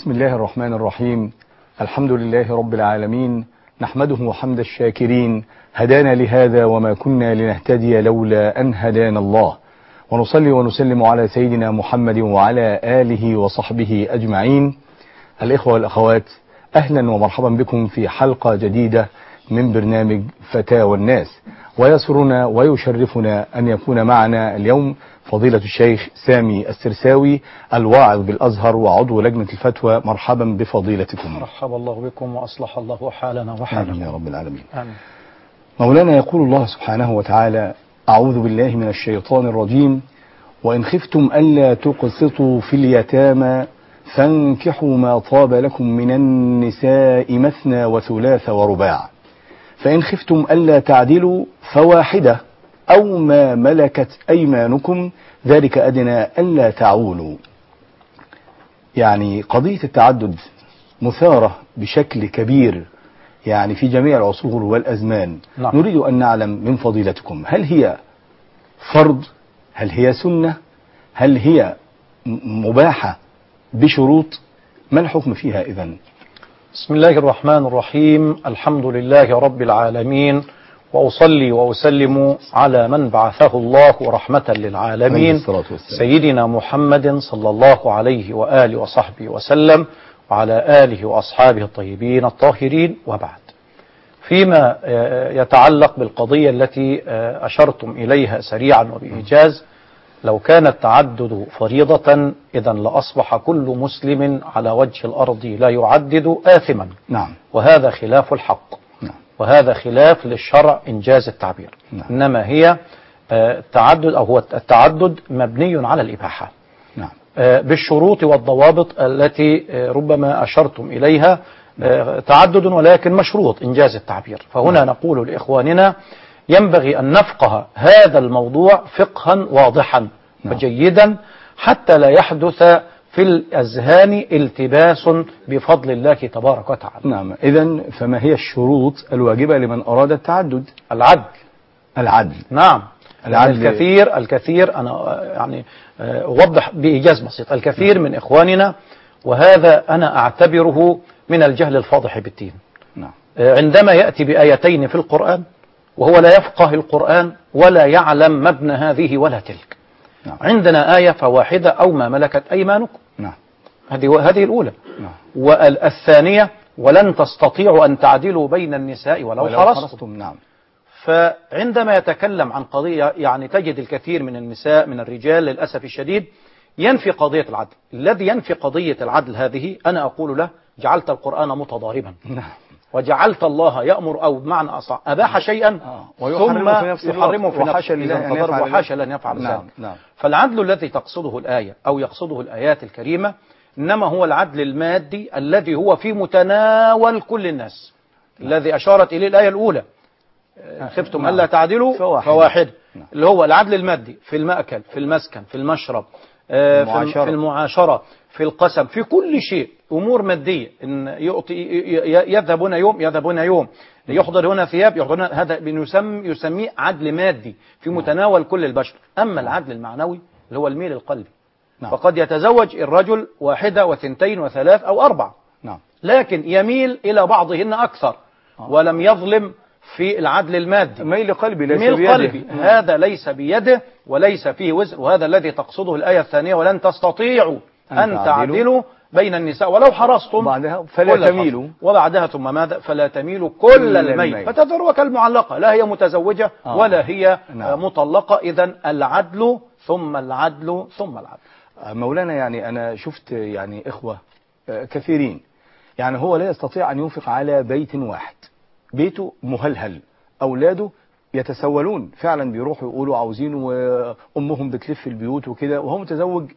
بسم الله الرحمن الرحيم. الحمد لله رب العالمين، نحمده حمد الشاكرين، هدانا لهذا وما كنا لنهتدي لولا أن هدانا الله، ونصلي ونسلم على سيدنا محمد وعلى آله وصحبه أجمعين. الإخوة والأخوات، أهلا ومرحبا بكم في حلقة جديدة من برنامج فتاوى الناس، ويسرنا ويشرفنا أن يكون معنا اليوم فضيلة الشيخ سامي السرساوي الواعظ بالأزهر وعضو لجنة الفتوى. مرحبا بفضيلتكم. مرحبا الله بكم وأصلح الله حالنا وحالكم. آمين يا رب العالمين. آمين. مولانا يقول الله سبحانه وتعالى: أعوذ بالله من الشيطان الرجيم: وإن خفتم ألا تقسطوا في اليتامى فانكحوا ما طاب لكم من النساء مثنى وثلاث ورباع، فإن خفتم ألا تعدلوا فواحدة أو ما ملكت أيمانكم ذلك أدنى ألا تعولوا. يعني قضية التعدد مثارة بشكل كبير يعني في جميع العصور والأزمان. نعم. نريد أن نعلم من فضيلتكم، هل هي فرض؟ هل هي سنة؟ هل هي مباحة بشروط؟ ما الحكم فيها إذن؟ بسم الله الرحمن الرحيم. الحمد لله رب العالمين، وأصلي وأسلم على من بعثه الله رحمة للعالمين سيدنا محمد صلى الله عليه وآله وصحبه وسلم، وعلى آله وأصحابه الطيبين الطاهرين. وبعد، فيما يتعلق بالقضية التي أشرتم إليها سريعا وبإيجاز، لو كان التعدد فريضة إذن لأصبح كل مسلم على وجه الأرض لا يعدد آثما. نعم. وهذا خلاف الحق. نعم. وهذا خلاف للشرع إنجاز التعبير. نعم. إنما هي التعدد أو هو التعدد مبني على الإباحة. نعم. بالشروط والضوابط التي ربما أشرتم إليها. تعدد ولكن مشروط إنجاز التعبير. فهنا نقول لإخواننا ينبغي أن نفقه هذا الموضوع فقها واضحا وجيدا حتى لا يحدث في الأذهان التباس بفضل الله تبارك وتعالى. نعم. إذن فما هي الشروط الواجبة لمن أراد التعدد؟ العدل. نعم. العدل. الكثير أنا يعني أوضح بإيجاز بسيط. الكثير من إخواننا، وهذا أنا أعتبره من الجهل الفاضح بالدين، نعم، عندما يأتي بآيتين في القرآن وهو لا يفقه القرآن ولا يعلم مبنى هذه ولا تلك. نعم. عندنا آية فواحدة أو ما ملكت أيمانكم. نعم. هذه الأولى. نعم. والثانية: ولن تستطيعوا أن تعدلوا بين النساء ولو حرصتم. نعم. فعندما يتكلم عن قضية يعني تجد الكثير من النساء من الرجال للأسف الشديد ينفي قضية العدل. الذي ينفي قضية العدل هذه أنا أقول له: جعلت القرآن متضاربا. نعم. وجعلت الله يأمر أو بمعنى أصح أباح شيئا ثم يحرمه في نفسه وحاشا لن يفعل ذلك. نعم. فالعدل الذي تقصده الآية أو يقصده الآيات الكريمة إنما هو العدل المادي الذي هو في متناول كل الناس. الذي أشارت إليه الآية الأولى: خفتم ألا تعدلوا فواحد. اللي هو العدل المادي في المأكل، في المسكن، في المشرب، في المعاشرة، في القسم، في كل شيء. أمور مادية، إن يذهب هنا يوم يحضر هنا ثياب، يحضر هنا، هذا يسميه عدل مادي في متناول كل البشر. أما العدل المعنوي اللي هو الميل القلبي، فقد يتزوج الرجل واحدة واثنتين وثلاث أو أربع، لكن يميل إلى بعضهن أكثر ولم يظلم في العدل المادي. ميل قلبي ليس ميل قلبي هذا ليس بيده وليس فيه وزر. وهذا الذي تقصده الآية الثانية: ولن تستطيعوا أن تعدلوا بين النساء ولو حرصتم بعدها فلا تميلوا، وبعدها ثم ماذا؟ فلا تميلوا كل الميل فتذروا كالمعلقة، لا هي متزوجة ولا هي مطلقة. إذن العدل ثم العدل ثم العدل. مولانا، يعني أنا شفت يعني إخوة كثيرين، يعني هو لا يستطيع أن ينفق على بيت واحد، بيته مهلهل، أولاده يتسولون فعلا، بيروحوا يقولوا عاوزين وأمهم بتلف البيوت وكده، وهو متزوج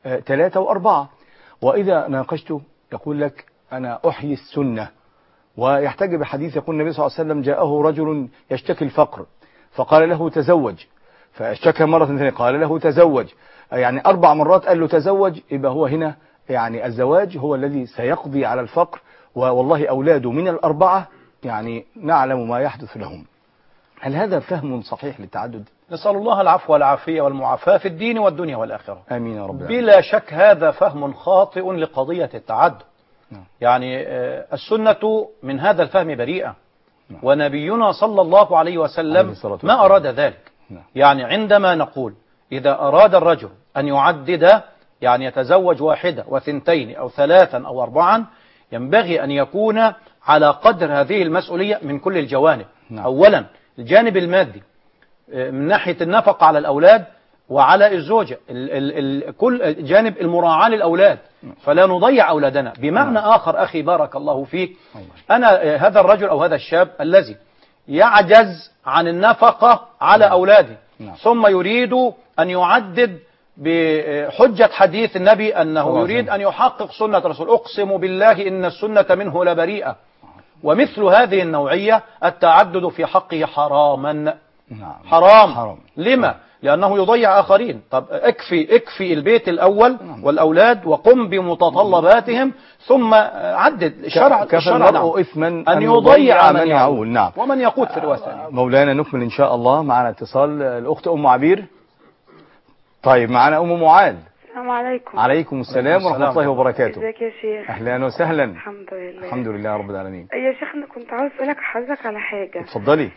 3 و4. وإذا ناقشته يقول لك: أنا أحيي السنة، ويحتج بحديث يقول النبي صلى الله عليه وسلم: جاءه رجل يشتكي الفقر فقال له تزوج، فاشتكى مرة ثانية قال له تزوج، يعني 4 مرات قال له تزوج. يبقى هو هنا يعني الزواج هو الذي سيقضي على الفقر، والله أولاده من 4 يعني نعلم ما يحدث لهم. هل هذا فهم صحيح للتعدد؟ نسأل الله العفو والعافية والمعافاة في الدين والدنيا والآخرة. آمين يا رب. بلا شك هذا فهم خاطئ لقضية التعدد. يعني السنة من هذا الفهم بريئة، ونبينا صلى الله عليه وسلم ما أراد ذلك. يعني عندما نقول إذا أراد الرجل أن يعدد، يعني يتزوج واحدة وثنتين أو ثلاثا أو أربعا، ينبغي أن يكون على قدر هذه المسؤولية من كل الجوانب. أولا الجانب المادي من ناحية النفقة على الأولاد وعلى الزوجة، كل جانب المراعاة للأولاد، فلا نضيع أولادنا. بمعنى آخر أخي بارك الله فيك، أنا هذا الرجل أو هذا الشاب الذي يعجز عن النفقة على أولاده ثم يريد أن يعدد بحجة حديث النبي أنه يريد أن يحقق سنة رسول، أقسم بالله إن السنة منه لبريئة. ومثل هذه النوعية التعدد في حقه حراما. حرام. لما؟ لأنه يضيع آخرين. طب اكفي البيت الأول والأولاد وقم بمتطلباتهم ثم عدد. الشرع المرء إثما أن يضيع من يعول. نعم. ومن يقود في الرواية الثانية. مولانا نكمل إن شاء الله. معنا اتصال الأخت أم عبير. طيب معنا أم معاذ. السلام عليكم. عليكم السلام ورحمة الله وبركاته. ازيك يا شيخ؟ أهلا وسهلا. الحمد لله. الحمد لله رب العالمين. يا شيخ أنا كنت عاوز أسألك حضرتك على حاجة. اتفضلي.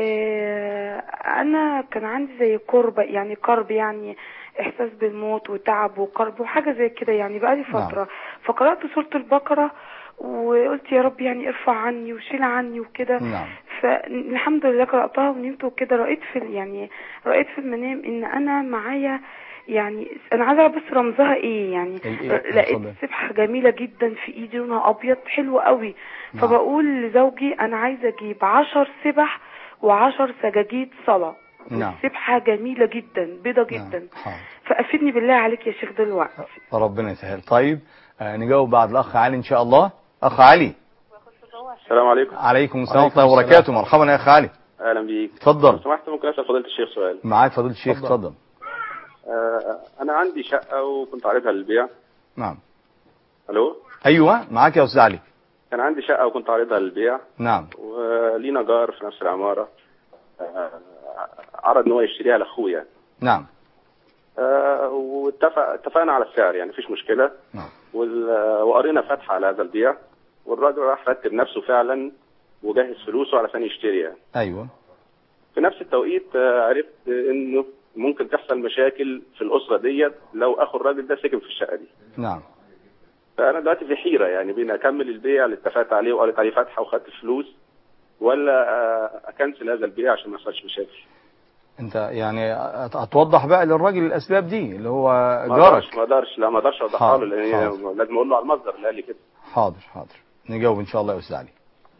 أنا كان عندي زي كرب يعني إحساس بالموت وتعب وقرب وحاجة زي كده، يعني بقالي فترة. فقرأت سورة البقرة وقلت يا رب يعني ارفع عني وشيل عني وكده. فالحمد لله قرأتها ونمت وكده. رأيت في المنام إن أنا معايا، يعني انا عايزه اعرف بس رمزها ايه. يعني لقيت سبحه جميله جدا في ايدي لونها ابيض حلو قوي. فبقول لزوجي انا عايزه اجيب 10 سبح و10 سجاجيد صلاه. سبحه جميله جدا بيضه جدا. فافيدني بالله عليك يا شيخ دلوقتي. ربنا يسهل. طيب نجاوب بعد الاخ علي ان شاء الله. اخ علي. السلام عليكم. عليكم السلام ورحمه الله وبركاته. مرحبا يا اخ علي. اهلا بيك. اتفضل. لو سمحت ممكن اسال فضيله الشيخ سؤال؟ معاك فضيله الشيخ. اتفضل. أنا عندي شقة وكنت عارضها للبيع. نعم. ألو. أيوة معاك يا أستاذ علي. كان عندي شقة وكنت عارضها للبيع. نعم. ولينا جار في نفس العمارة عرض إن هو يشتريها لأخويا. نعم. واتفقنا على السعر، يعني مفيش مشكلة. نعم. وقرينا فتحة على هذا البيع، والراجل راح رتب نفسه فعلا وجهز فلوسه علشان يشتري يعني. أيوة. في نفس التوقيت عرفت إنه ممكن تحصل مشاكل في الأسرة ديت لو أخو الراجل ده سكن في الشقة دي. نعم. فأنا دلوقتي في حيرة، يعني بين أكمل البيع اللي اتفقت عليه وقريت عليه فتحة وخدت الفلوس، ولا أكنسل هذا البيع عشان ما يحصلش مشاكل. أنت يعني هتوضح بقى للراجل الأسباب دي اللي هو جارك. ما أقدرش أوضحها له، لأن لازم أقول له على المصدر اللي قال لي كده. حاضر. نجاوب إن شاء الله يا أستاذ علي.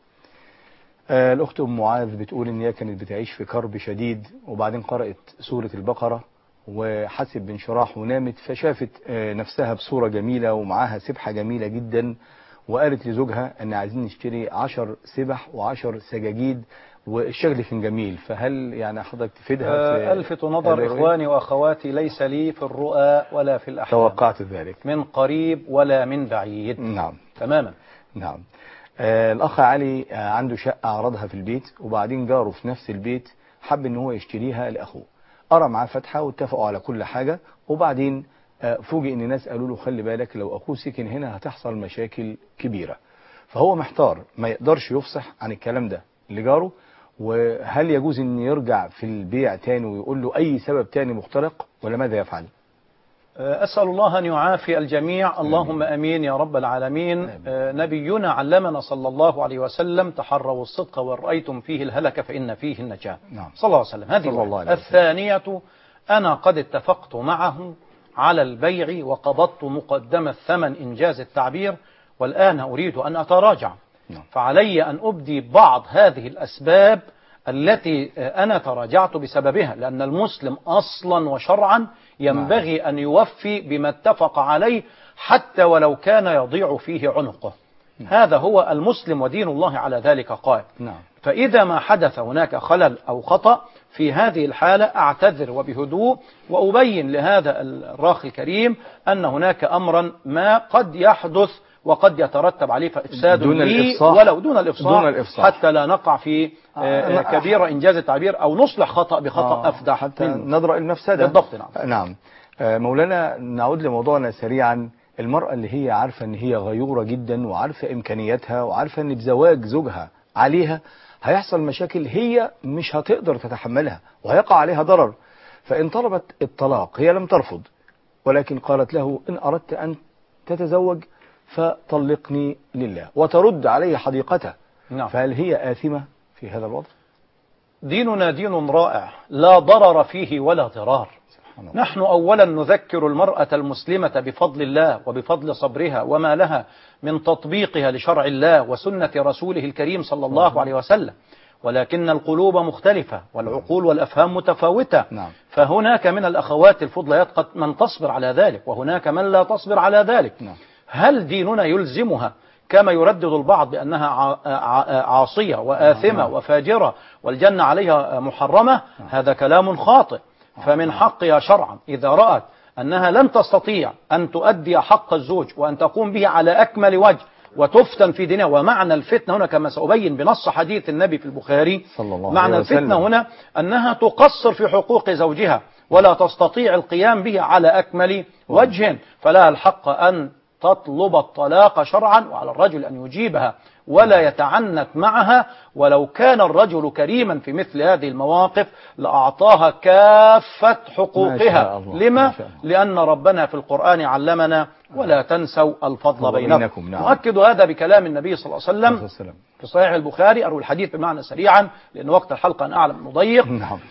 الأخت أم معاذ بتقول إن هي كانت بتعيش في كرب شديد، وبعدين قرأت سورة البقرة وحست بانشراح ونامت، فشافت نفسها بصورة جميلة ومعاها سبحة جميلة جدا، وقالت لزوجها أن عايزين نشتري 10 سبح و10 سجاجيد، والشغل كان جميل. فهل يعني حضرتك تفيدها؟ ألفت نظر إخواني وأخواتي، ليس لي في الرؤى ولا في الأحلام. توقعت ذلك. من قريب ولا من بعيد. نعم. تماما. نعم. الأخ علي عنده شقة عرضها في البيت، وبعدين جاره في نفس البيت حب ان هو يشتريها لأخوه، قرأ معاه فتحة واتفقوا على كل حاجة، وبعدين فوجئ ان ناس قالوا له خلي بالك لو أخوه سكن هنا هتحصل مشاكل كبيرة. فهو محتار، ما يقدرش يفصح عن الكلام ده لجاره، وهل يجوز ان يرجع في البيع تاني ويقول له أي سبب تاني مختلق، ولا ماذا يفعل؟ أسأل الله أن يعافي الجميع. اللهم أمين يا رب العالمين. نبينا علمنا صلى الله عليه وسلم تحروا الصدق وإن رأيتم فيه الهلك فإن فيه النجاة. صلى الله عليه وسلم. هذه الثانية، أنا قد اتفقت معه على البيع وقبضت مقدم الثمن إنجاز التعبير، والآن أريد أن أتراجع. فعلي أن أبدي بعض هذه الأسباب التي أنا تراجعت بسببها، لأن المسلم أصلا وشرعا ينبغي أن يوفي بما اتفق عليه حتى ولو كان يضيع فيه عنقه. هذا هو المسلم، ودين الله على ذلك قائم. فإذا ما حدث هناك خلل أو خطأ في هذه الحالة أعتذر وبهدوء، وأبين لهذا الراخي الكريم أن هناك أمرا ما قد يحدث وقد يترتب عليه فإفساد دون الإفصاح، ولو دون الإفصاح حتى لا نقع في كبيرة إنجاز التعبير، أو نصلح خطأ بخطأ أفدح حتى ندرأ المفسدة. بالضبط. نعم. مولانا نعود لموضوعنا سريعا. المرأة اللي هي عارفة ان هي غيورة جدا وعارفة امكانياتها وعارفة ان بزواج زوجها عليها هيحصل مشاكل هي مش هتقدر تتحملها وهيقع عليها ضرر، فإن طلبت الطلاق هي لم ترفض، ولكن قالت له إن أردت أن تتزوج فطلقني لله وترد عليه حديقته. نعم. فهل هي آثمة في هذا الوضع؟ ديننا دين رائع لا ضرر فيه ولا ضرار. نحن أولا نذكر المرأة المسلمة بفضل الله وبفضل صبرها وما لها من تطبيقها لشرع الله وسنة رسوله الكريم صلى الله عليه وسلم، ولكن القلوب مختلفة والعقول والأفهام متفاوتة. فهناك من الأخوات الفضليات من تصبر على ذلك وهناك من لا تصبر على ذلك. هل ديننا يلزمها كما يردد البعض بأنها عاصية وآثمة وفاجرة والجنة عليها محرمة؟ هذا كلام خاطئ. فمن حقها شرعا إذا رأت أنها لن تستطيع أن تؤدي حق الزوج وأن تقوم به على أكمل وجه وتفتن في دينها. ومعنى الفتنة هنا كما سأبين بنص حديث النبي في البخاري، معنى الفتنة هنا أنها تقصر في حقوق زوجها ولا تستطيع القيام به على أكمل وجه، فلها الحق أن تطلب الطلاق شرعا، وعلى الرجل أن يجيبها ولا يتعنت معها. ولو كان الرجل كريما في مثل هذه المواقف لأعطاها كافة حقوقها. لما؟ لأن ربنا في القرآن علمنا ولا تنسوا الفضل بينكم. نؤكد هذا بكلام النبي صلى الله عليه وسلم في صحيح البخاري. أروي الحديث بمعنى سريعا لأن وقت الحلقة أنا أعلم مضيق.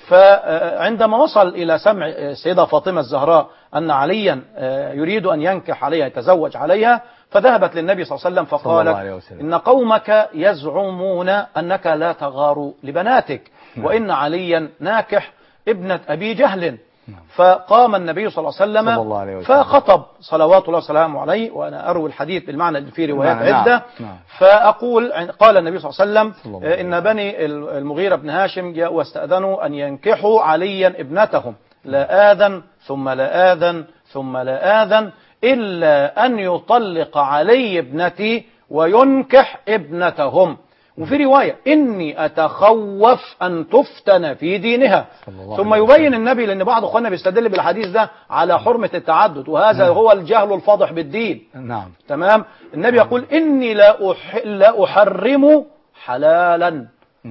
فعندما وصل إلى سمع السيدة فاطمة الزهراء أن عليا يريد أن ينكح عليها يتزوج عليها، فذهبت للنبي صلى الله عليه وسلم فقالت إن قومك يزعمون أنك لا تغار لبناتك وإن عليا ناكح ابنة أبي جهل. فقام النبي صلى الله عليه وسلم فخطب صلوات الله وسلامه عليه، وأنا أروي الحديث بالمعنى اللي فيه روايات عدة. فأقول قال النبي صلى الله عليه وسلم إن بني المغيرة بن هاشم جاءوا واستأذنوا أن ينكحوا عليا ابنتهم، لا آذن ثم لا آذن ثم لا آذن إلا أن يطلق علي ابنتي وينكح ابنتهم. وفي رواية إني أتخوف أن تفتن في دينها. ثم يبين النبي، لأن بعض أخواننا بيستدل بالحديث ده على حرمة التعدد، وهذا هو الجهل الفاضح بالدين. تمام. النبي يقول إني لا أحرم حلالا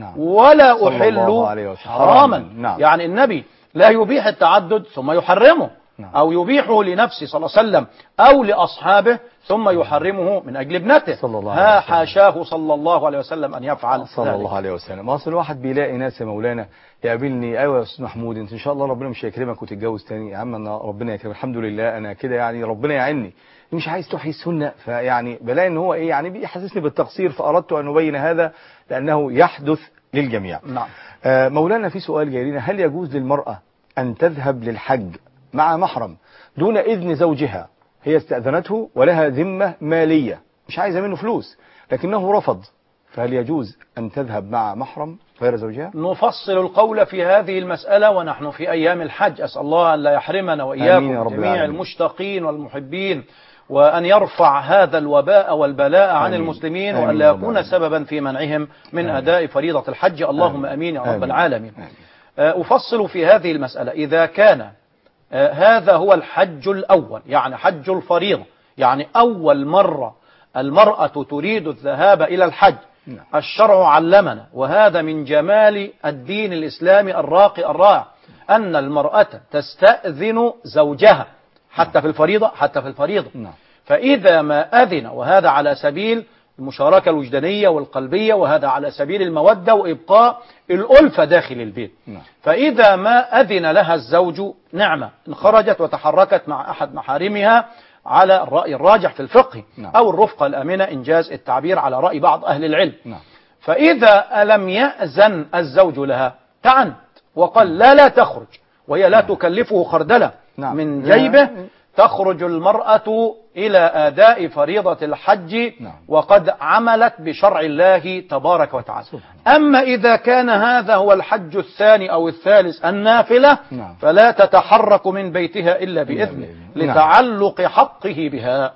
ولا أحل حراما. يعني النبي لا يبيح التعدد ثم يحرمه، أو يبيحه لنفسه صلى الله عليه وسلم أو لأصحابه ثم يحرمه من أجل ابنته. حاشاه صلى الله عليه وسلم أن يفعل صلى الله عليه وسلم. أصل الواحد بيلاقي ناس يا مولانا يقابلني، أيوة يا أستاذ محمود أنت إن شاء الله ربنا مش هيكرمك وتتجوز تاني. يا عم أنا ربنا يكرمك الحمد لله أنا كده يعني ربنا يعيني، مش عايز تحيي السنة. فيعني بلاقي إن هو إيه يعني بيحسسني بالتقصير، فأردت أن أبين هذا لأنه يحدث للجميع. مولانا في سؤال جاي لنا، هل يجوز للمرأة أن تذهب للحج مع محرم دون إذن زوجها؟ هي استأذنته ولها ذمة مالية مش عايزة منه فلوس لكنه رفض، فهل يجوز أن تذهب مع محرم غير زوجها؟ نفصل القول في هذه المسألة ونحن في أيام الحج. أسأل الله أن لا يحرمنا وإياكم جميع المشتاقين والمحبين، وأن يرفع هذا الوباء والبلاء عن المسلمين، وأن لا يكون سببا في منعهم من أداء فريضة الحج. اللهم أمين يا رب العالمين. أفصل في هذه المسألة. إذا كان هذا هو الحج الأول، يعني حج الفريضة، يعني أول مرة المرأة تريد الذهاب إلى الحج، الشرع علمنا، وهذا من جمال الدين الإسلامي الراقي الرائع، أن المرأة تستأذن زوجها حتى في الفريضة. فإذا ما أذن، وهذا على سبيل المشاركة الوجدانية والقلبية، وهذا على سبيل المودة وإبقاء الألفة داخل البيت. فإذا ما أذن لها الزوج نعمة، إن خرجت وتحركت مع أحد محارمها على الرأي الراجح في الفقه، أو الرفقة الأمنة إنجاز التعبير على رأي بعض أهل العلم. فإذا لم يأذن الزوج لها تعنت وقال لا تخرج، وهي لا تكلفه خردلة من جيبه، تخرج المرأة إلى أداء فريضة الحج وقد عملت بشرع الله تبارك وتعالى. أما إذا كان هذا هو الحج الثاني أو الثالث النافلة فلا تتحرك من بيتها إلا بإذنه لتعلق حقه بها.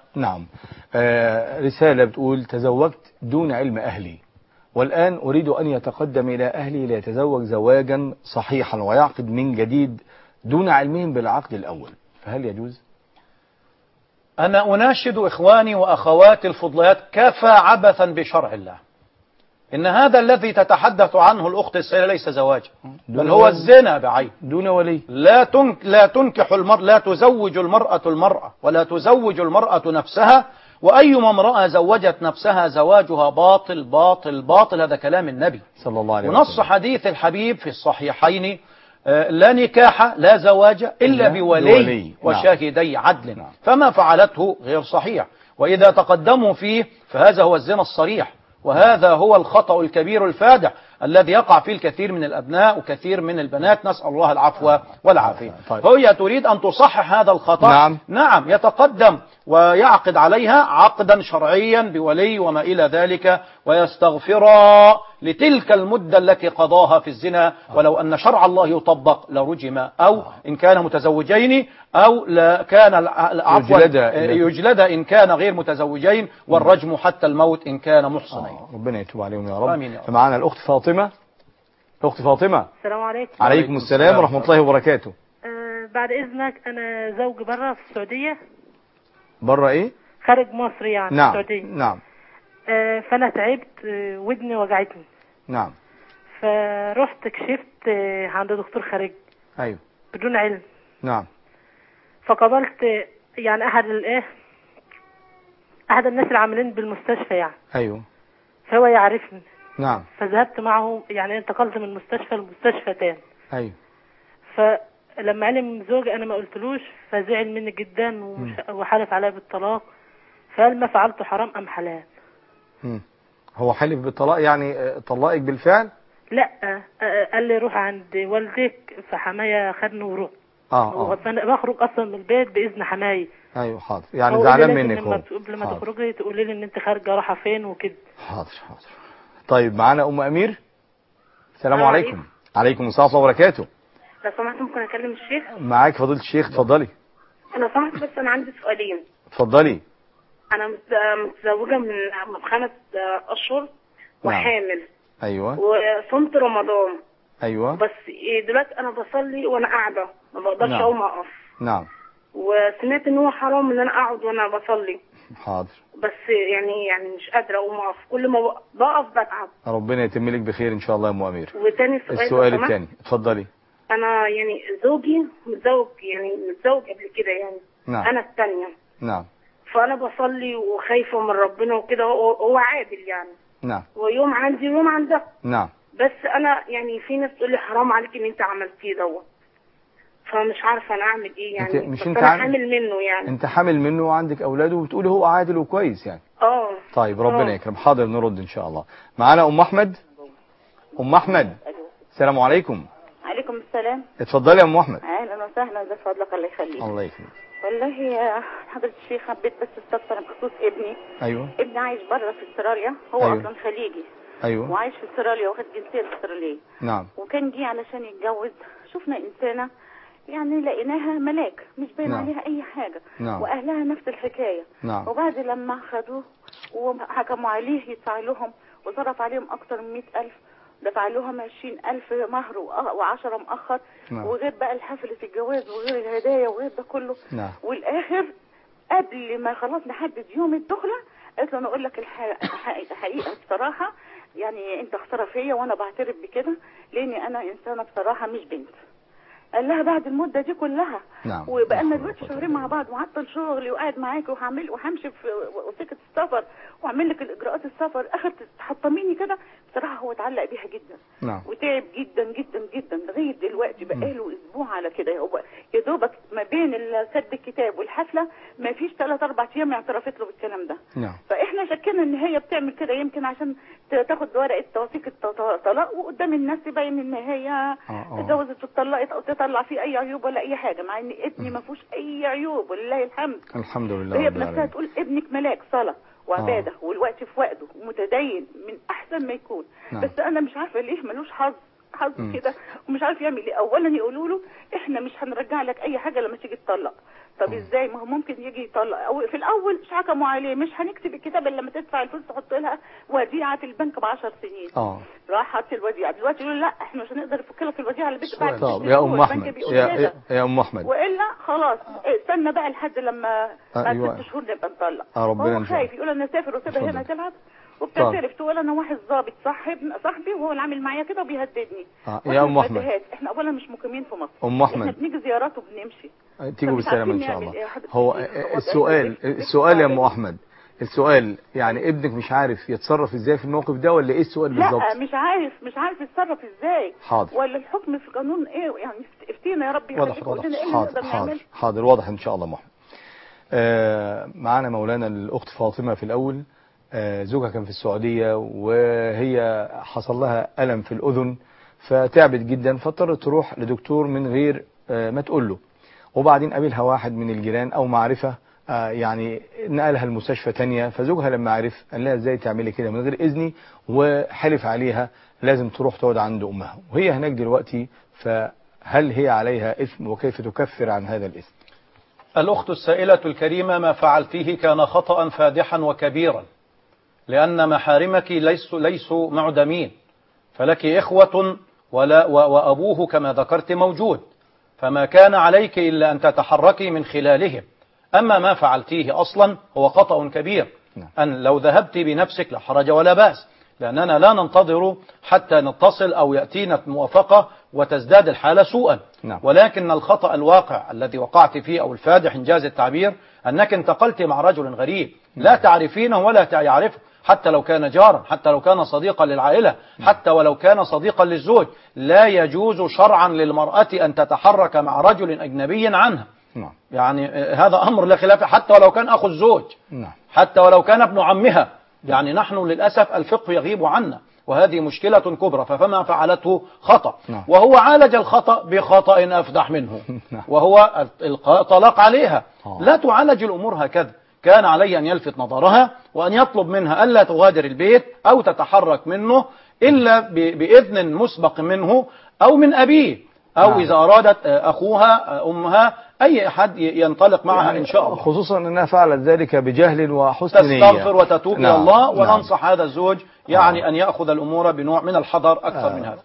رسالة بتقول: تزوجت دون علم أهلي، والآن أريد أن يتقدم إلى أهلي ليتزوج زواجا صحيحا ويعقد من جديد دون علمهم بالعقد الأول، فهل يجوز؟ أنا أناشد إخواني وأخواتي الفضليات كفى عبثا بشرع الله. إن هذا الذي تتحدث عنه الأخت السيدة ليس زواجا، بل هو الزنا بعين دون ولي. لا تنكح المرأة، لا تزوج المرأة ولا تزوج المرأة نفسها، وأيما امرأة زوجت نفسها زواجها باطل باطل باطل. هذا كلام النبي صلى الله عليه وسلم. ونص حديث الحبيب في الصحيحين لا نكاح لا زواج إلا بولي وشاهدي عدل. نعم. فما فعلته غير صحيح، وإذا تقدموا فيه فهذا هو الزنا الصريح، وهذا هو الخطأ الكبير الفادح الذي يقع فيه الكثير من الأبناء وكثير من البنات، نسأل الله العفو والعافية. طيب. هي تريد أن تصحح هذا الخطأ. نعم. يتقدم ويعقد عليها عقدا شرعيا بولي وما إلى ذلك، ويستغفرا لتلك المدة التي قضاها في الزنا. ولو أن شرع الله يطبق لرجم، أو إن كان متزوجين، أو كان يجلد إن كان غير متزوجين، والرجم حتى الموت إن كان محصنين. ربنا يتوب عليهم يا رب. آمين يا رب. معنا الأخت فاطمة. أخت فاطمة، السلام عليكم. عليكم السلام ورحمة الله وبركاته. بعد إذنك، أنا زوجي برا في السعودية. برا إيه؟ خارج مصر يعني. نعم. السعودية. نعم. فأنا تعبت، ودني وجعتني. نعم. فرحت كشفت عند دكتور خارجي. أيوه. بدون علم. نعم. فقابلت يعني أحد الناس العاملين بالمستشفى يعني. أيوه. فهو يعرفني. نعم. فذهبت معه، يعني انتقلت من مستشفى لمستشفى تاني. أيوه. فلما علم زوجي أنا ما قلتلوش، فزعل مني جدا وحلف عليا بالطلاق. فقال ما فعلته حرام أم حلال. هو حلف بالطلاق يعني طلقك بالفعل؟ لا، قال لي روح عند والدك، فحماية خدني وروح. فانا بخرج اصلا من البيت باذن حماية. ايوه حاضر. يعني زعلان منك هو. قبل ما تخرجي تقولي لي ان انت خارجه رايحه فين وكده. حاضر. طيب معانا ام امير. السلام عليكم. عليكم السلام ورحمه الله وبركاته. لو سمحت ممكن اكلم الشيخ؟ معاك فضيله الشيخ، اتفضلي. لو سمحت بس انا عندي سؤالين. اتفضلي. انا متزوجه من 5 اشهر وحامل. ايوه. وصمت رمضان. ايوه. بس دلوقتي انا بصلي وانا قاعده، ما بقدرش اقوم اقف. نعم. وسمعت ان هو حرام ان انا اقعد وانا بصلي. حاضر. بس يعني مش قادره اقوم اقف، كل ما بقف بتعب. ربنا يتم لك بخير ان شاء الله يا ام امير. وتاني السؤال الثاني، اتفضلي. انا يعني زوجي متزوج قبل كده يعني. نعم. انا الثانيه. نعم. فانا بصلي وخايفه من ربنا وكده، هو عادل يعني. نعم. ويوم عندي ويوم عنده. نعم. بس انا يعني في ناس تقول لي حرام عليك ان انت عملتيه دوت، فمش عارفه انا اعمل ايه يعني. مش بس انت انا حامل منه يعني. انت حامل منه وعندك اولاده وبتقولي هو عادل وكويس يعني. طيب ربنا يكرم. حاضر نرد ان شاء الله. معانا ام احمد. ام احمد. السلام عليكم. عليكم السلام. اتفضلي يا ام احمد. اهلا وسهلا، ده فضلك الله يخليك. الله يخليك. والله يا حضرة الشيخ حبيت بس استفسر بخصوص ابني. ايوه. ابني عايش بره في استراليا، هو أيوة. اصلا خليجي. ايوه. وعايش في استراليا واخد جنسيه الاستراليه. نعم. وكان جه علشان يتجوز، شفنا انسانه يعني لقيناها ملاك، مش باين نعم. عليها اي حاجه. نعم. واهلها نفس الحكايه. نعم. وبعد لما خدوه وحكموا عليه يدفع لهم، وصرف عليهم اكتر من 100,000، دفع لهم 20,000 مهر و10 مؤخر. نعم. وغير بقى الحفلة الجواز وغير الهدايا وغير ده كله. نعم. والاخر قبل ما خلاص نحدد يوم الدخله قلت له انا اقول لك الحقيقه بصراحه، يعني انت خساره فيا وانا بعترف بكده، لاني انا انسانه بصراحه مش بنت. قال لها بعد المده دي كلها. نعم. وبقى لنا دلوقتي شهرين مع بعض، وعطل شغلي وقاعد معاكي وهمشي في وثيقه السفر واعمل لك الاجراءات السفر، اخر تحطميني كده. بصراحه هو اتعلق بيها جدا. نعم. وتعب جدا جدا جدا لغايه دلوقتي، بقى له اسبوع على كده. هو يا دوبك ما بين سد الكتاب والحفله ما فيش 3-4 ايام اعترفت له بالكلام ده. نعم. فاحنا شكينا ان هي بتعمل كده يمكن عشان تاخد ورقه توثيق الطلاق، وقدام الناس تبين ان هي اتجوزت واتطلقت او تطلع فيه اي عيوب ولا اي حاجه، مع ان ابني ما فيهوش اي عيوب ولله الحمد. الحمد لله. هي بنفسها تقول ابنك ملاك صلاه وعباده والوقت في وقته ومتدين من احسن ما يكون. نعم. بس انا مش عارفه ليه ملوش حظ كده، ومش عارف يعمل ايه. اولا يقولوا له احنا مش هنرجع لك اي حاجه لما تيجي تطلق، طب ازاي؟ ما هو ممكن يجي يطلق، او في الاول مش حكموا عليه، مش هنكتب الكتاب الا لما تدفع الفلوس تحط لها وديعه في البنك ب 10 سنين. راح حط الوديعه، دلوقتي يقولوا لا احنا مش هنقدر نفك لك الوديعه اللي بعد 6 طب شهور. يا ام احمد، بيقول كده. يا ام احمد، والا خلاص استنى بقى لحد لما بعد 6 شهور نبقى نطلق. ربنا هو خايف يقول انا اسافر واسيبها هنا تلعب وبتعترف تقول انا واحد ضابط صاحبي وهو اللي عامل معايا كده وبيهددني. يا ام احمد، احنا اولا مش مقيمين في مصر، ام احمد احنا بنيجي زيارات وبنمشي، تيجوا بالسلامه ان شاء الله. هو السؤال يا ام احمد، السؤال يعني ابنك مش عارف يتصرف ازاي في الموقف ده، ولا ايه السؤال بالظبط؟ لا مش عارف يتصرف ازاي. حاضر. ولا الحكم في قانون ايه يعني؟ افتينا يا رب يخليك قول لنا ايه اللي نقدر نعمله. حاضر واضح ان شاء الله. ام احمد، معانا مولانا الاخت فاطمه. في الاول زوجها كان في السعوديه وهي حصل لها الم في الاذن فتعبت جدا، فاضطرت تروح لدكتور من غير ما تقول له، وبعدين قابلها واحد من الجيران او معرفه يعني نقلها المستشفى تانية، فزوجها لما عرف قال لها ازاي تعملي كده من غير اذني، وحلف عليها لازم تروح تقعد عند امها، وهي هناك دلوقتي، فهل هي عليها اثم وكيف تكفر عن هذا الاثم؟ الأخت السائلة الكريمة، ما فعلتيه كان خطأ فادحا وكبيرا، لأن محارمك ليسوا معدمين، فلك إخوة وأبوه كما ذكرت موجود، فما كان عليك إلا أن تتحركي من خلالهم. أما ما فعلتيه أصلا هو خطأ كبير، أن لو ذهبت بنفسك لا حرج ولا بأس، لأننا لا ننتظر حتى نتصل أو يأتينا موافقة وتزداد الحالة سوءا. ولكن الخطأ الواقع الذي وقعت فيه أو الفادح إنجاز التعبير أنك انتقلت مع رجل غريب لا تعرفينه ولا يعرفه، حتى لو كان جارا، حتى لو كان صديقا للعائلة، حتى ولو كان صديقا للزوج. لا يجوز شرعا للمرأة أن تتحرك مع رجل أجنبي عنها. يعني هذا أمر لا خلاف، حتى ولو كان أخو الزوج، حتى ولو كان ابن عمها. يعني نحن للأسف الفقه يغيب عنا، وهذه مشكلة كبرى، فما فعلته خطأ. وهو عالج الخطأ بخطأ أفدح منه، وهو الطلاق عليها. لا تعالج الأمور هكذا، كان عليه أن يلفت نظرها وأن يطلب منها ألا تغادر البيت أو تتحرك منه إلا بإذن مسبق منه أو من أبيه، أو إذا أرادت أخوها أمها أي أحد ينطلق معها إن شاء الله، خصوصا أنها فعلت ذلك بجهل وحسن نية. تستغفر وتتوب إلى الله. وننصح هذا الزوج يعني أن يأخذ الأمور بنوع من الحذر أكثر من هذا.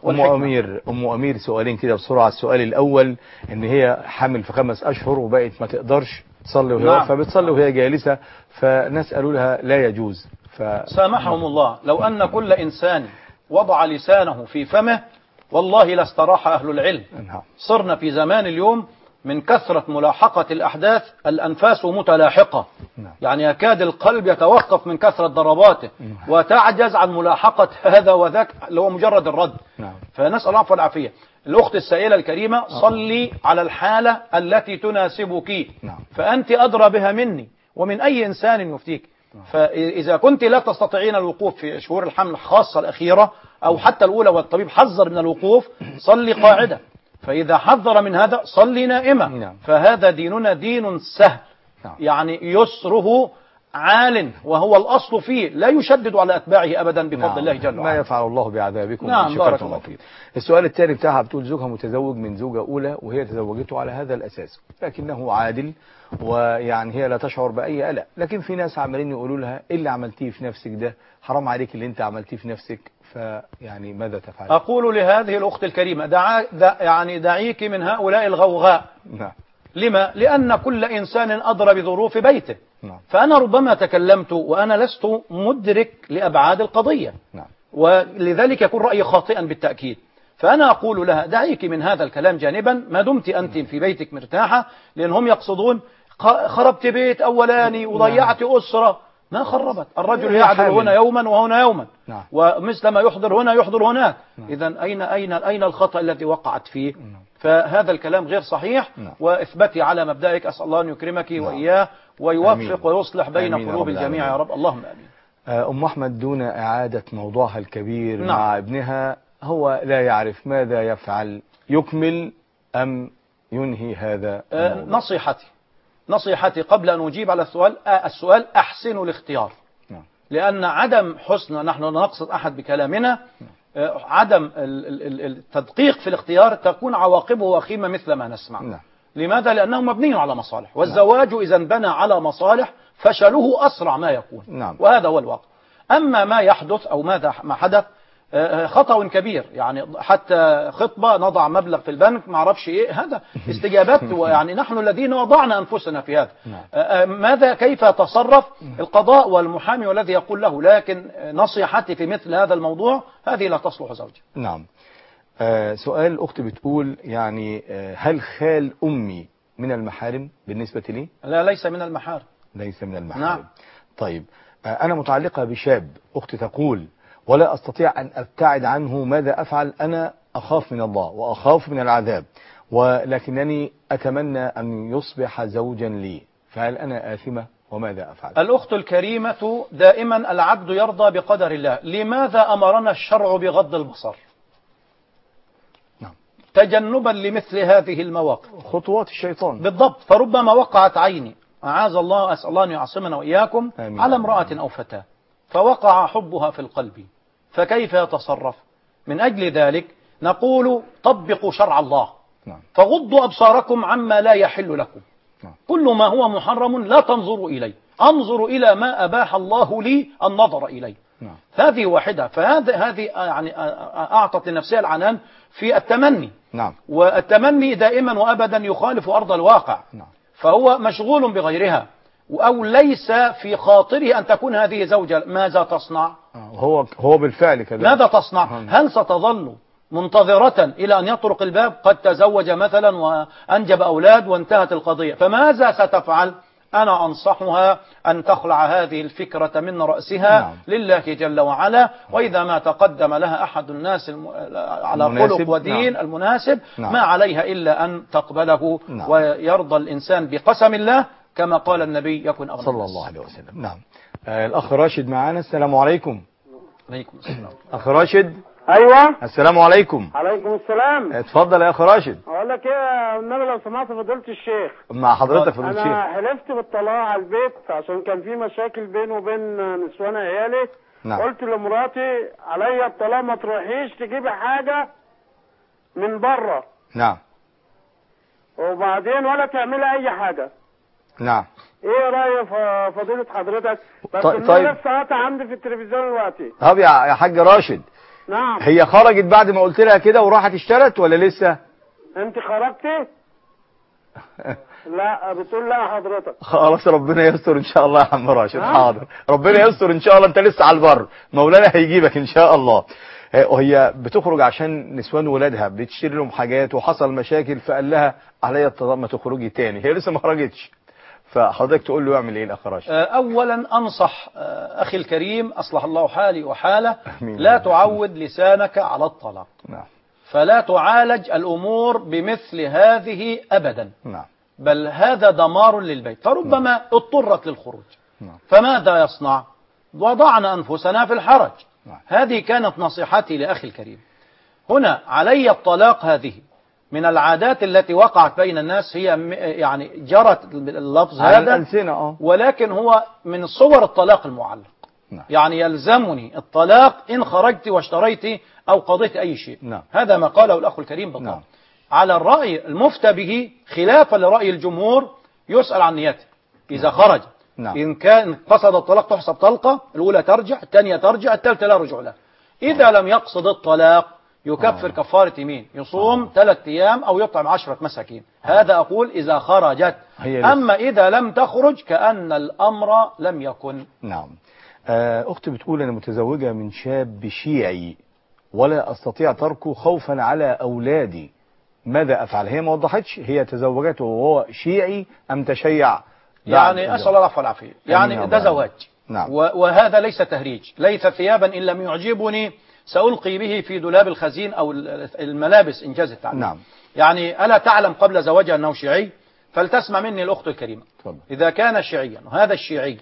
أم أمير سؤالين كده بسرعة. السؤال الأول إن هي حامل في 5 أشهر وبقت ما تقدرش تصلي وهي واقفة، فبتصلي وهي جالسة، فناس قالوا لها لا يجوز. سامحهم الله. لو أن كل إنسان وضع لسانه في فمه والله لاستراح أهل العلم. صرنا في زمان اليوم من كثرة ملاحقة الأحداث الأنفاس متلاحقة، يعني يكاد القلب يتوقف من كثرة ضرباته وتعجز عن ملاحقة هذا وذاك اللي هو مجرد الرد. فنسأل الله والعافية. الأخت السائلة الكريمة، صلي على الحالة التي تناسبك، فأنت أدرى بها مني ومن أي إنسان يفتيك. فإذا كنت لا تستطيعين الوقوف في شهور الحمل خاصة الأخيرة أو حتى الأولى والطبيب حذر من الوقوف، صلي قاعدة. فإذا حذر من هذا صلي نائمة. فهذا ديننا دين سهل، يعني يسره عال، وهو الأصل فيه، لا يشدد على أتباعه أبدا بفضل الله جل وعلا. ما يفعل الله بعذابكم. بارك الله فيك. السؤال الثاني بتاعها بتقول زوجها متزوج من زوجة أولى وهي تزوجته على هذا الأساس، لكنه عادل ويعني هي لا تشعر بأي قلق، لكن في ناس عمالين يقولوا لها إيه اللي عملتيه في نفسك ده، حرام عليك اللي انت عملتيه في نفسك، فيعني ماذا تفعل؟ أقول لهذه الأخت الكريمة يعني دعيك من هؤلاء الغوغاء. لما؟ لأن كل إنسان أدرى بظروف بيته. فأنا ربما تكلمت وأنا لست مدرك لأبعاد القضية، ولذلك يكون رأيي خاطئا بالتأكيد. فأنا أقول لها دعيك من هذا الكلام جانبا ما دمت أنت في بيتك مرتاحة، لأنهم يقصدون خربت بيت أولاني وضيعت أسرة. ما خربت، الرجل يعدل هنا يوما وهنا يوما، ومثل ما يحضر هنا يحضر هناك. إذن أين الخطأ الذي وقعت فيه؟ فهذا الكلام غير صحيح. وإثبتي على مبدأك، أسأل الله أن يكرمك وإياه ويوفق ويصلح بين قلوب الجميع يا رب، اللهم آمين. أم أحمد، دون إعادة موضوعها الكبير مع ابنها، هو لا يعرف ماذا يفعل، يكمل أم ينهي هذا؟ نصيحتي قبل أن أجيب على السؤال أحسنوا الاختيار. لأن عدم حسن، نحن نقصد أحد بكلامنا، عدم التدقيق في الاختيار تكون عواقبه وخيمة مثل ما نسمع. لماذا؟ لأنه مبني على مصالح، والزواج إذا بنى على مصالح فشله أسرع ما يكون. نعم. وهذا هو الواقع. أما ما يحدث أو ما حدث خطأ كبير، يعني حتى خطبة نضع مبلغ في البنك ما اعرفش ايه، هذا استجابات ويعني نحن الذين وضعنا أنفسنا في هذا. ماذا كيف يتصرف القضاء والمحامي والذي يقول له، لكن نصيحتي في مثل هذا الموضوع هذه لا تصلح زوجي. نعم. سؤال أختي بتقول يعني هل خال أمي من المحارم بالنسبة لي؟ لا، ليس من المحارم. ليس من المحارم. نعم. طيب أنا متعلقة بشاب، أختي تقول ولا أستطيع أن أبتعد عنه، ماذا أفعل؟ أنا أخاف من الله وأخاف من العذاب، ولكنني أتمنى أن يصبح زوجا لي، فهل أنا آثمة وماذا أفعل؟ الأخت الكريمة، دائما العبد يرضى بقدر الله. لماذا أمرنا الشرع بغض البصر؟ نعم. تجنبا لمثل هذه المواقف، خطوات الشيطان بالضبط. فربما وقعت عيني، أعاذ الله، أسأل الله أن يعصمنا وإياكم، آمين. على امرأة أو فتاة فوقع حبها في القلب، فكيف يتصرف؟ من أجل ذلك نقول طبقوا شرع الله. نعم. فغضوا أبصاركم عما لا يحل لكم. نعم. كل ما هو محرم لا تنظروا إليه، انظروا إلى ما أباح الله لي النظر إليه. نعم. هذه واحدة. هذه يعني أعطت النفسية العنان في التمني. نعم. والتمني دائما وأبدا يخالف أرض الواقع. نعم. فهو مشغول بغيرها، أو ليس في خاطره أن تكون هذه زوجة. ماذا تصنع؟ هو بالفعل كذا. ماذا تصنع؟ هل ستظل منتظرة إلى أن يطرق الباب؟ قد تزوج مثلا وأنجب أولاد وانتهت القضية، فماذا ستفعل؟ أنا أنصحها أن تخلع هذه الفكرة من رأسها. نعم. لله جل وعلا، وإذا ما تقدم لها أحد الناس على خلق ودين. نعم. المناسب. نعم. ما عليها إلا أن تقبله. نعم. ويرضى الإنسان بقسم الله كما قال النبي يكن أغنى صلى الله عليه وسلم. نعم. الأخ راشد معانا. السلام عليكم. عليكم السلام. أخ راشد. ايوه. السلام عليكم. عليكم السلام. اتفضل يا اخ راشد. اقول لك ايه النبي لو سمحت فضيله الشيخ. مع حضرتك فضيله الشيخ. انا حلفت بالطلاق على البيت عشان كان في مشاكل بيني وبين نسوان عيالي. نعم. قلت لمراتي عليا الطلاق، ما تروحيش تجيبي حاجه من بره. نعم. وبعدين ولا تعملي اي حاجه. نعم. ايه راي فضيله حضرتك؟ بس طيب. لسه قاطع عندي في التلفزيون دلوقتي. طب يا حاج راشد. نعم. هي خرجت بعد ما قلت لها كده وراحت اشترت ولا لسه؟ انت خرجتي؟ لا بتقول لا حضرتك. خلاص ربنا يستر ان شاء الله يا عم راشد. حاضر، ربنا يستر ان شاء الله. انت لسه على البر، مولانا هيجيبك ان شاء الله. وهي بتخرج عشان نسوان ولادها بتشتري لهم حاجات وحصل مشاكل، فقال لها عليا الطلاق ما تخرجي تاني. هي لسه ما خرجتش، فحضرتك تقول له يعمل ايه الاخ راشد؟ اولا انصح اخي الكريم اصلح الله حالي وحاله، لا تعود لسانك على الطلاق. نعم. فلا تعالج الامور بمثل هذه ابدا. نعم. بل هذا دمار للبيت، فربما اضطرت للخروج. نعم. فماذا يصنع؟ وضعنا انفسنا في الحرج. نعم. هذه كانت نصيحتي لاخي الكريم. هنا علي الطلاق، هذه من العادات التي وقعت بين الناس، هي يعني جرت اللفظ هذا، ولكن هو من صور الطلاق المعلق. نعم. يعني يلزمني الطلاق إن خرجت واشتريت أو قضيت أي شيء. نعم. هذا ما قاله الأخ الكريم بالضبط. نعم. على الرأي المفتى به خلافا لرأي الجمهور يسأل عن نيته إذا خرج. نعم. إن كان قصد الطلاق تحسب طلقة، الأولى ترجع، الثانية ترجع، الثالثة لا رجوع لها. إذا لم يقصد الطلاق يكفر كفارة يمين، يصوم 3 أيام أو يطعم 10 مساكين. هذا أقول إذا خرجت. أما إذا لم تخرج كأن الأمر لم يكن. نعم. أختي بتقول أنا متزوجة من شاب شيعي ولا أستطيع تركه خوفا على أولادي، ماذا أفعل؟ هي ما وضحتش هي تزوجته وهو شيعي أم تشيع؟ يعني أسأل الله العفو والعافية. يعني ده زواج. نعم. وهذا ليس تهريج. ليس ثيابا إن لم يعجبني سألقي به في دولاب الخزين أو الملابس إنجاز التعليم. نعم. يعني ألا تعلم قبل زواجها أنه شيعي؟ فلتسمع مني الأخت الكريمة. طبعا. إذا كان شيعيا، وهذا الشيعي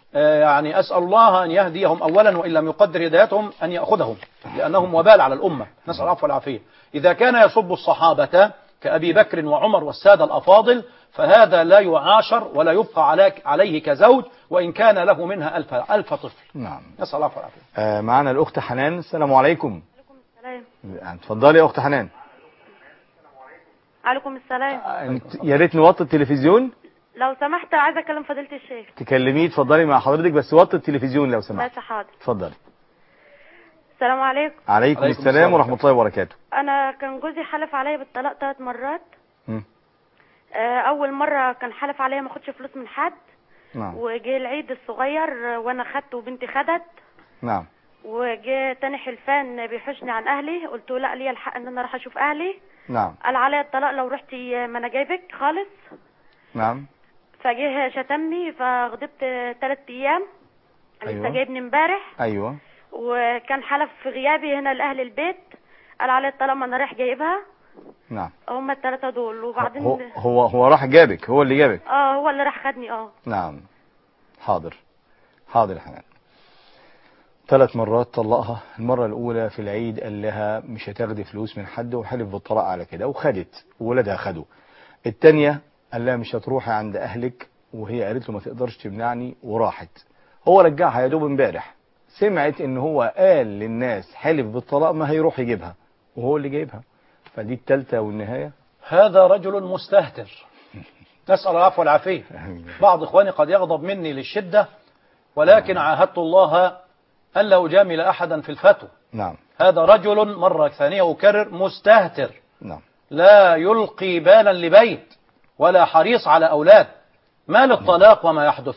يعني أسأل الله أن يهديهم أولا، وإن لم يقدر هدايتهم أن يأخذهم، لأنهم وبال على الأمة، نسأل العفو والعافية. إذا كان يسب الصحابة كأبي بكر وعمر والسادة الأفاضل، فهذا لا يعاشر ولا يبقى عليه كزوج، وإن كان له منها ألف طفل. نعم. نسأل الله العافية. معنا الأخت حنان. السلام عليكم. عليكم السلام. اتفضلي يا أخت حنان. عليكم السلام. يا ريت نوطي التلفزيون لو سمحت عايزه اكلم فضيله الشيخ. تكلميه، اتفضلي مع حضرتك، بس وطي التلفزيون لو سمحت. ماشي حاضر. اتفضلي. السلام عليكم. عليكم السلام ورحمة الله وبركاته. انا كان جوزي حلف عليا بالطلاق 3 مرات. مم. اول مره كان حلف عليا ما اخدش فلوس من حد. نعم. وجه العيد الصغير وانا خدت وبنتي خدت. نعم. وجه تاني حلفان بيحوشني عن اهلي، قلت له لا ليا الحق ان انا اروح اشوف اهلي. نعم. قال عليا الطلاق لو رحتي ما انا جايبك خالص. نعم. فجه شتمني فغضبت 3 ايام. أيوة. لسه جايبني امبارح. ايوه. وكان حلف في غيابي هنا لاهل البيت، قال عليا الطلاق ما انا رايح جايبها. نعم. هم ال3 دول. وبعدين هو راح جابك، هو اللي جابك. هو اللي راح خدني. نعم. حاضر حاضر يا حنان. 3 مرات طلقها. المرة الأولى في العيد قال لها مش هتاخدي فلوس من حد، وحلف بالطلاق على كده، وخدت وولادها خدوا. الثانية قال لها مش هتروحي عند أهلك، وهي قالت له ما تقدرش تمنعني، وراحت. هو رجعها يا دوب امبارح، سمعت ان هو قال للناس حلف بالطلاق ما هيروح يجيبها، وهو اللي جايبها. فدي الثالثة والنهاية. هذا رجل مستهتر، نسأل العفو والعافية. بعض إخواني قد يغضب مني للشدة، ولكن عاهدت الله ألا أجامل أحدا في الفتوى. نعم. هذا رجل مرة ثانية أكرر مستهتر. نعم. لا يلقي بالا لبيت ولا حريص على أولاد. ما للطلاق وما يحدث،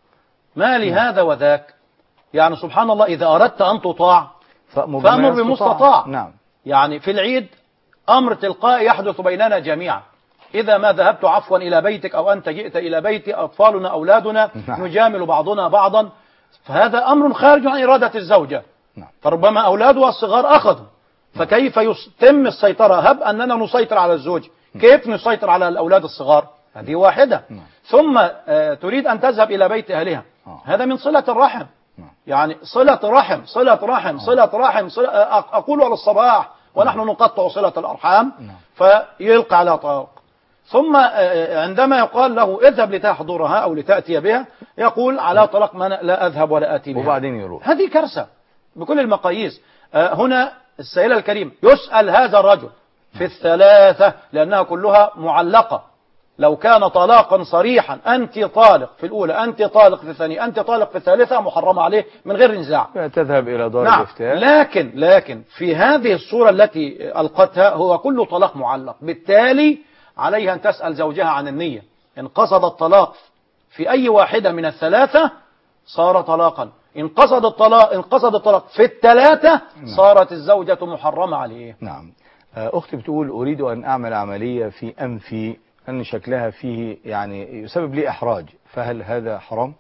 ما لهذا وذاك. يعني سبحان الله، إذا أردت أن تطاع فأمر بمستطاع. نعم. يعني في العيد أمر تلقائي يحدث بيننا جميعا. إذا ما ذهبت عفوا إلى بيتك أو أنت جئت إلى بيتي، أطفالنا أولادنا نجامل بعضنا بعضا، فهذا أمر خارج عن إرادة الزوجة. فربما أولادها الصغار أخذوا، فكيف يتم السيطرة؟ هب أننا نسيطر على الزوج، كيف نسيطر على الأولاد الصغار؟ هذه واحدة. ثم تريد أن تذهب إلى بيت أهلها، هذا من صلة الرحم. يعني صلة رحم صلة رحم صلة رحم أقول على الصباح ونحن نقطع صلة الأرحام، فيلقى على طلاق. ثم عندما يقال له اذهب لتحضرها أو لتأتي بها، يقول على طلاق ما لا أذهب ولا آتي بها. وبعدين يروح. هذه كارثة بكل المقاييس. هنا السائلة الكريم يسأل هذا الرجل في الثلاثة لأنها كلها معلقة. لو كان طلاقا صريحا، أنت طالق في الأولى، أنت طالق في الثانية، أنت طالق في الثالثة، محرمة عليه من غير نزاع. تذهب إلى دار نعم. الإفتاء. لكن في هذه الصورة التي ألقتها هو كل طلاق معلق، بالتالي عليها أن تسأل زوجها عن النية. إن قصد الطلاق في أي واحدة من الثلاثة صار طلاقا، إن قصد الطلاق في الثلاثة صارت الزوجة محرمة عليه. نعم. أختي بتقول أريد أن أعمل عملية في أنفي، أن شكلها فيه يعني يسبب لي إحراج، فهل هذا حرام؟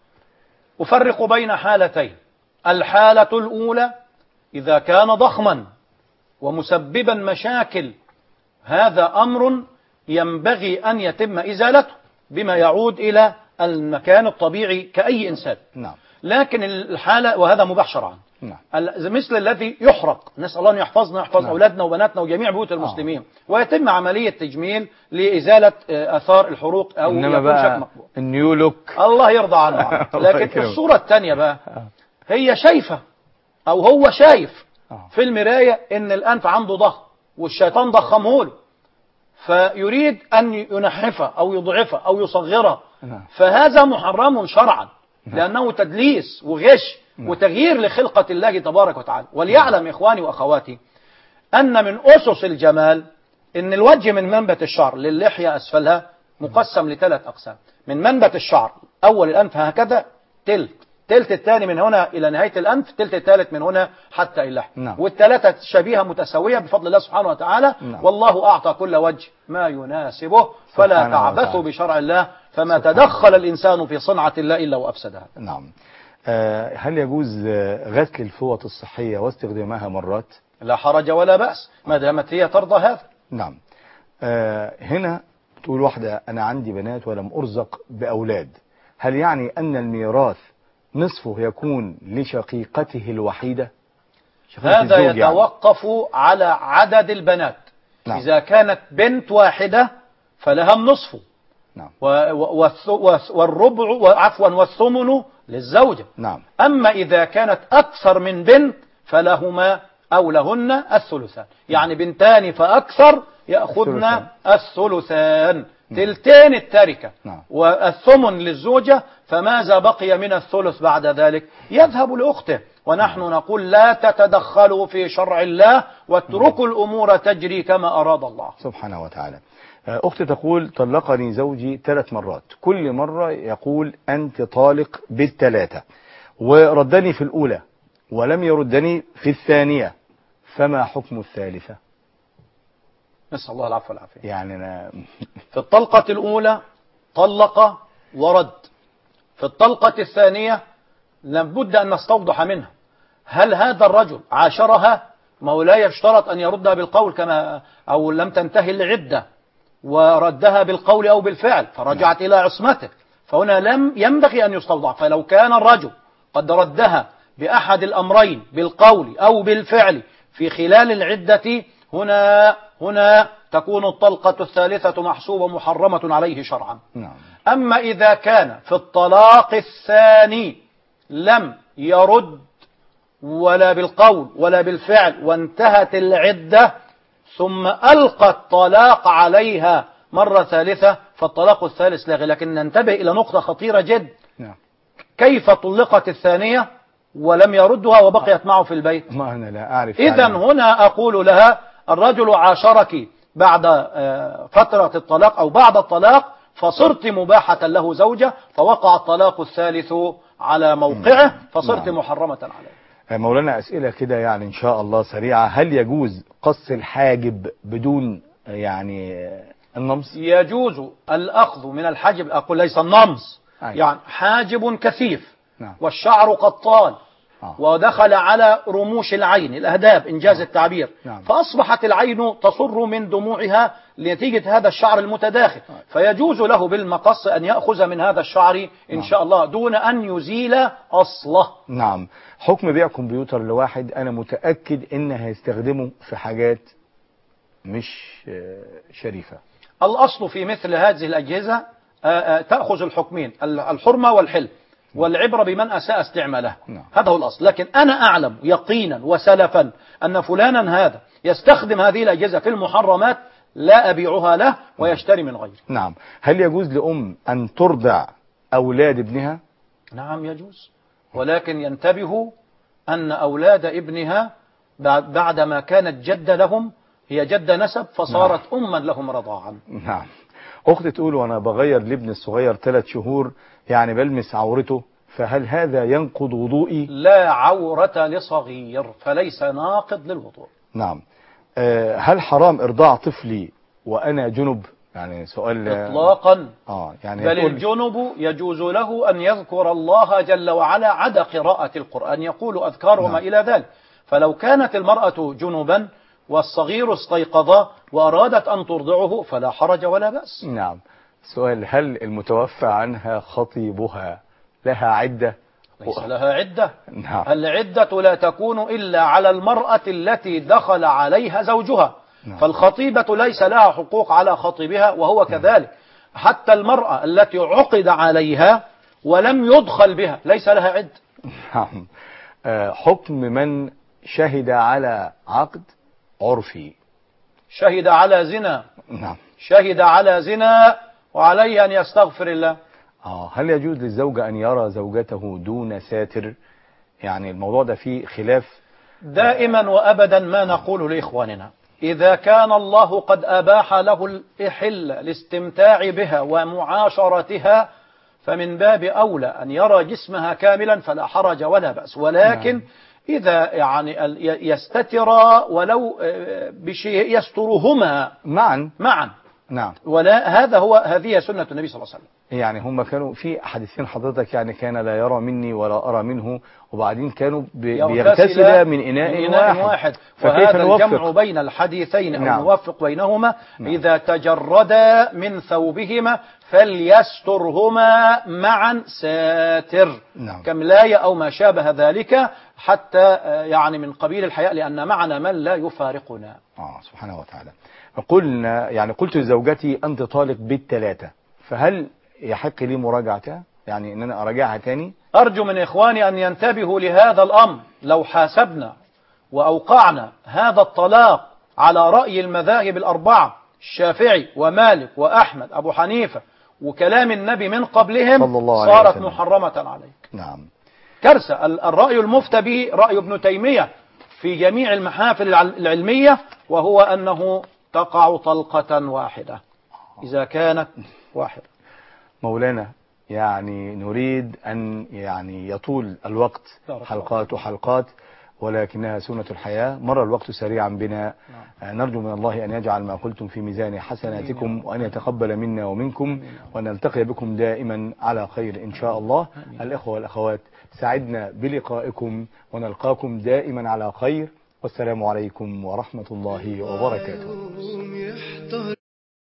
أفرق بين حالتين. الحالة الأولى إذا كان ضخما ومسببا مشاكل، هذا أمر ينبغي أن يتم إزالته بما يعود إلى المكان الطبيعي كأي إنسان. نعم. لكن الحالة، وهذا مباح شرعا، نعم. مثل الذي يحرق، نسأل الله أن يحفظنا ويحفظ أولادنا وبناتنا وجميع بيوت المسلمين، ويتم عملية تجميل لإزالة آثار الحروق أو إنما بقى النيو لوك الله يرضى عنه. لكن الصورة الثانية بقى هي شايفة أو هو شايف في المراية إن الأنف عنده ضخم والشيطان ضخمه له، فيريد أن ينحفه أو يضعفه أو يصغره، فهذا محرم شرعا لأنه تدليس وغش وتغيير لخلقة الله تبارك وتعالى. وليعلم إخواني وأخواتي أن من أسس الجمال إن الوجه من منبت الشعر للحية أسفلها مقسم ل3 أقسام. من منبت الشعر أول الأنف هكذا تلت الثاني من هنا إلى نهاية الأنف، تلت الثالث من هنا حتى اللحم، والثلاثة شبيهة متساوية بفضل الله سبحانه وتعالى. والله أعطى كل وجه ما يناسبه، فلا تعبثوا بشرع الله، فما تدخل الإنسان في صنعة الله إلا وأفسدها. نعم. هل يجوز غسل الفوط الصحية واستخدامها مرات؟ لا حرج ولا بأس ما دامت هي ترضى هذا. نعم. هنا تقول واحدة أنا عندي بنات ولم أرزق بأولاد، هل يعني أن الميراث نصفه يكون لشقيقته الوحيدة؟ هذا يتوقف على عدد البنات. نعم. إذا كانت بنت واحدة فلها النصف. نعم. والربع والثمن للزوجة. نعم. أما إذا كانت أكثر من بنت فلهما أو لهن الثلثان، يعني بنتان فأكثر يأخذن الثلثان، تلتين التركة، والثمن للزوجة، فماذا بقي من الثلث بعد ذلك يذهب لأخته. ونحن نقول لا تتدخلوا في شرع الله واتركوا الأمور تجري كما أراد الله سبحانه وتعالى. أختي تقول طلقني زوجي 3 مرات، كل مرة يقول أنت طالق بالثلاثة، وردني في الأولى ولم يردني في الثانية، فما حكم الثالثة؟ نسأل الله العفو والعافية. يعني أنا في الطلقة الأولى طلق ورد، في الطلقة الثانية لابد أن نستوضح منها هل هذا الرجل عاشرها؟ ما هو لا يشترط أن يردها بالقول كما أو لم تنتهي العدة وردها بالقول أو بالفعل فرجعت إلى عصمته، فهنا لم ينبغي أن يستوضح. فلو كان الرجل قد ردها بأحد الأمرين بالقول أو بالفعل في خلال العدة، هنا تكون الطلقة الثالثة محسوبة محرمة عليه شرعا. أما إذا كان في الطلاق الثاني لم يرد ولا بالقول ولا بالفعل وانتهت العدة ثم ألقى الطلاق عليها مرة ثالثة، فالطلاق الثالث لاغي. لكن ننتبه إلى نقطة خطيرة جدا، كيف طلقت الثانية ولم يردها وبقيت معه في البيت؟ ما أنا لا أعرف. إذن هنا أقول لها الرجل عاشرك بعد فترة الطلاق أو بعد الطلاق، فصرت مباحة له زوجة، فوقع الطلاق الثالث على موقعه، فصرت محرمة عليه. مولانا أسئلة كده يعني إن شاء الله سريعة. هل يجوز قص الحاجب بدون يعني النمص؟ يجوز الأخذ من الحاجب، أقول ليس النمص، يعني حاجب كثيف والشعر قد طال ودخل على رموش العين الأهداب إنجاز التعبير، فأصبحت العين تصر من دموعها لنتيجة هذا الشعر المتداخل، فيجوز له بالمقص أن يأخذ من هذا الشعر إن شاء الله دون أن يزيل أصله. نعم. حكم بيع كمبيوتر لواحد أنا متأكد إنه هيستخدمه في حاجات مش شريفة. الأصل في مثل هذه الأجهزة تأخذ الحكمين، الحرمة والحل، والعبرة بمن أساء استعماله. هذا هو الأصل. لكن أنا أعلم يقينا وسلفا أن فلانا هذا يستخدم هذه الأجهزة في المحرمات، لا أبيعها له ويشتري من غيره. نعم. هل يجوز لأم أن ترضع أولاد ابنها؟ نعم يجوز، ولكن ينتبهوا أن أولاد ابنها بعدما كانت جدة لهم هي جدة نسب فصارت أما لهم رضاعا. نعم. أختي تقول وأنا بغير لابن الصغير 3 شهور يعني بلمس عورته، فهل هذا ينقض وضوئي؟ لا عورة لصغير فليس ناقض للوضوء. نعم. هل حرام إرضاع طفلي وأنا جنب؟ يعني سؤال إطلاقا. يعني بل الجنب يجوز له أن يذكر الله جل وعلا عدا قراءة القرآن، يقول أذكار وما إلى ذلك. فلو كانت المرأة جنبا والصغير استيقظ وأرادت أن ترضعه فلا حرج ولا بأس. نعم. سؤال، هل المتوفى عنها خطيبها لها عدة؟ ليس لها عدة. نعم. العدة لا تكون إلا على المرأة التي دخل عليها زوجها. نعم. فالخطيبة ليس لها حقوق على خطيبها وهو كذلك. حتى المرأة التي عقد عليها ولم يدخل بها ليس لها عدة. نعم. حكم من شهد على عقد عرفي؟ شهد على زنا. نعم. شهد على زنا وعليه أن يستغفر الله. هل يجوز للزوج أن يرى زوجته دون ساتر؟ يعني الموضوع ده فيه خلاف دائما وأبدا. ما نقول لإخواننا إذا كان الله قد أباح له الإحل الاستمتاع بها ومعاشرتها فمن باب أولى أن يرى جسمها كاملا فلا حرج ولا بأس، ولكن إذا يعني يستتر ولو بشيء يسترهما معا. نعم. ولا هذه سنة النبي صلى الله عليه وسلم. يعني هم كانوا في حديثين حضرتك، يعني كان لا يرى مني ولا أرى منه، وبعدين كانوا بيغتسل من إناء واحد. وهذا الجمع بين الحديثين أو نوفق بينهما. إذا تجردا من ثوبهما فليسترهما معا ساتر كملاية أو ما شابه ذلك، حتى يعني من قبيل الحياء، لأن معنا من لا يفارقنا. سبحانه وتعالى. قلت لزوجتي أنت طالق بالثلاثة، فهل يحق لي مراجعتها؟ يعني ان انا اراجعها تاني؟ ارجو من اخواني ان ينتبهوا لهذا الامر. لو حاسبنا واوقعنا هذا الطلاق على رأي المذاهب الأربعة الشافعي ومالك وأحمد أبو حنيفة وكلام النبي من قبلهم صلى الله عليه صارت وسلم. محرمة عليك. نعم. كارثة. الرأي المفتى به رأي ابن تيمية في جميع المحافل العلمية، وهو أنه تقع طلقة واحدة إذا كانت واحدة. مولانا يعني نريد أن يعني يطول الوقت حلقات وحلقات، ولكنها سنة الحياة، مر الوقت سريعا بنا. نرجو من الله أن يجعل ما قلتم في ميزان حسناتكم، وأن يتقبل منا ومنكم، وأن نلتقي بكم دائما على خير إن شاء الله. الإخوة والأخوات، سعدنا بلقائكم، ونلقاكم دائما على خير، والسلام عليكم ورحمة الله وبركاته.